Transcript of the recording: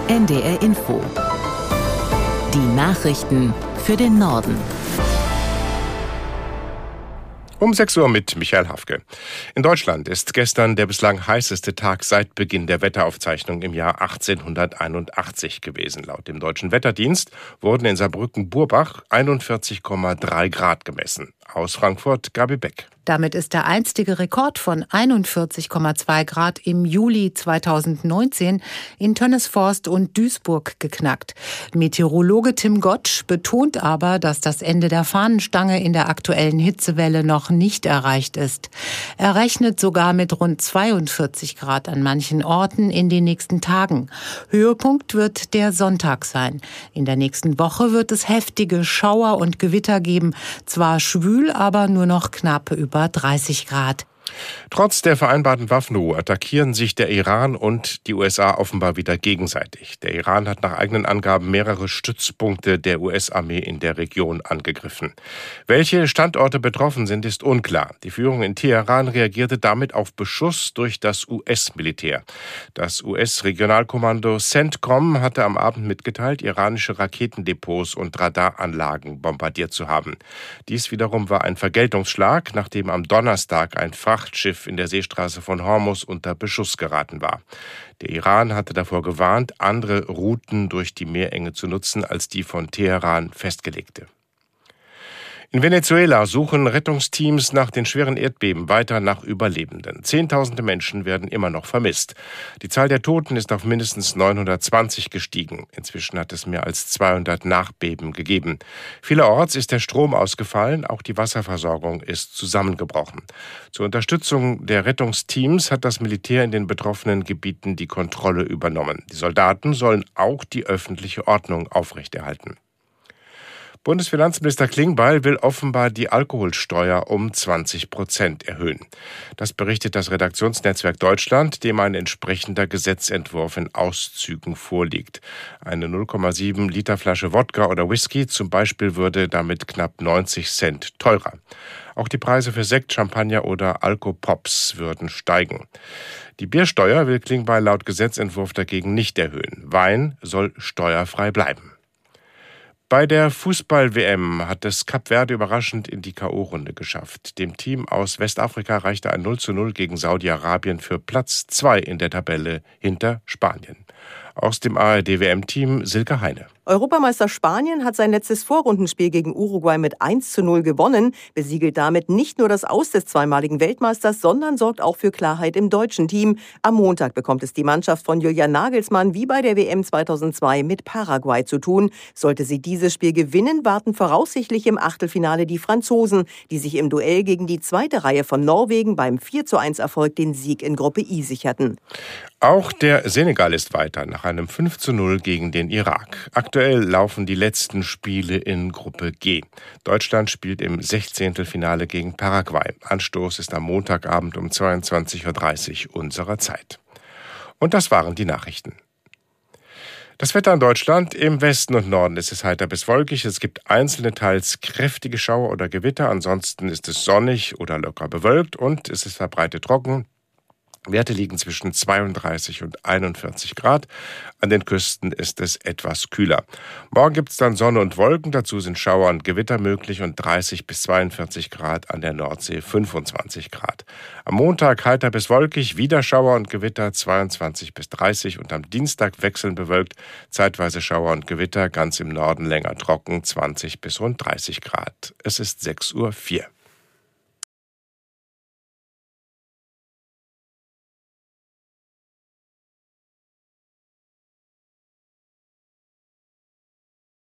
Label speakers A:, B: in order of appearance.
A: NDR Info. Die Nachrichten für den Norden.
B: Um 6 Uhr mit Michael Hafke. In Deutschland ist gestern der bislang heißeste Tag seit Beginn der Wetteraufzeichnung im Jahr 1881 gewesen. Laut dem Deutschen Wetterdienst wurden in Saarbrücken-Burbach 41,3 Grad gemessen. Aus Frankfurt Gabi Beck.
C: Damit ist der einstige Rekord von 41,2 Grad im Juli 2019 in Tönnesforst und Duisburg geknackt. Meteorologe Tim Gottsch betont aber, dass das Ende der Fahnenstange in der aktuellen Hitzewelle noch nicht erreicht ist. Er rechnet sogar mit rund 42 Grad an manchen Orten in den nächsten Tagen. Höhepunkt wird der Sonntag sein. In der nächsten Woche wird es heftige Schauer und Gewitter geben. Zwar schwül, aber nur noch knapp über 30 Grad.
B: Trotz der vereinbarten Waffenruhe attackieren sich der Iran und die USA offenbar wieder gegenseitig. Der Iran hat nach eigenen Angaben mehrere Stützpunkte der US-Armee in der Region angegriffen. Welche Standorte betroffen sind, ist unklar. Die Führung in Teheran reagierte damit auf Beschuss durch das US-Militär. Das US-Regionalkommando CENTCOM hatte am Abend mitgeteilt, iranische Raketendepots und Radaranlagen bombardiert zu haben. Dies wiederum war ein Vergeltungsschlag, nachdem am Donnerstag ein Frachtschiff in der Seestraße von Hormuz unter Beschuss geraten war. Der Iran hatte davor gewarnt, andere Routen durch die Meerenge zu nutzen als die von Teheran festgelegte. In Venezuela suchen Rettungsteams nach den schweren Erdbeben weiter nach Überlebenden. Zehntausende Menschen werden immer noch vermisst. Die Zahl der Toten ist auf mindestens 920 gestiegen. Inzwischen hat es mehr als 200 Nachbeben gegeben. Vielerorts ist der Strom ausgefallen, auch die Wasserversorgung ist zusammengebrochen. Zur Unterstützung der Rettungsteams hat das Militär in den betroffenen Gebieten die Kontrolle übernommen. Die Soldaten sollen auch die öffentliche Ordnung aufrechterhalten. Bundesfinanzminister Klingbeil will offenbar die Alkoholsteuer um 20% erhöhen. Das berichtet das Redaktionsnetzwerk Deutschland, dem ein entsprechender Gesetzentwurf in Auszügen vorliegt. Eine 0,7 Liter Flasche Wodka oder Whisky zum Beispiel würde damit knapp 90 Cent teurer. Auch die Preise für Sekt, Champagner oder Alkopops würden steigen. Die Biersteuer will Klingbeil laut Gesetzentwurf dagegen nicht erhöhen. Wein soll steuerfrei bleiben. Bei der Fußball-WM hat es Kap Verde überraschend in die K.O.-Runde geschafft. Dem Team aus Westafrika reichte ein 0:0 gegen Saudi-Arabien für Platz 2 in der Tabelle hinter Spanien. Aus dem ARD-WM-Team Silke Heine.
D: Europameister Spanien hat sein letztes Vorrundenspiel gegen Uruguay mit 1:0 gewonnen, besiegelt damit nicht nur das Aus des zweimaligen Weltmeisters, sondern sorgt auch für Klarheit im deutschen Team. Am Montag bekommt es die Mannschaft von Julian Nagelsmann wie bei der WM 2002 mit Paraguay zu tun. Sollte sie dieses Spiel gewinnen, warten voraussichtlich im Achtelfinale die Franzosen, die sich im Duell gegen die zweite Reihe von Norwegen beim 4:1-Erfolg den Sieg in Gruppe I sicherten.
B: Auch der Senegal ist weiter nach einem 5:0 gegen den Irak. Aktuell laufen die letzten Spiele in Gruppe G. Deutschland spielt im 16. gegen Paraguay. Anstoß ist am Montagabend um 22:30 Uhr unserer Zeit. Und das waren die Nachrichten. Das Wetter in Deutschland: im Westen und Norden ist es heiter bis wolkig. Es gibt einzelne teils kräftige Schauer oder Gewitter. Ansonsten ist es sonnig oder locker bewölkt und es ist verbreitet trocken. Werte liegen zwischen 32 und 41 Grad. An den Küsten ist es etwas kühler. Morgen gibt es dann Sonne und Wolken. Dazu sind Schauer und Gewitter möglich und 30 bis 42 Grad, an der Nordsee 25 Grad. Am Montag heiter bis wolkig, wieder Schauer und Gewitter 22 bis 30 und am Dienstag wechselnd bewölkt, zeitweise Schauer und Gewitter, ganz im Norden länger trocken 20 bis rund 30 Grad. Es ist 6:04 Uhr.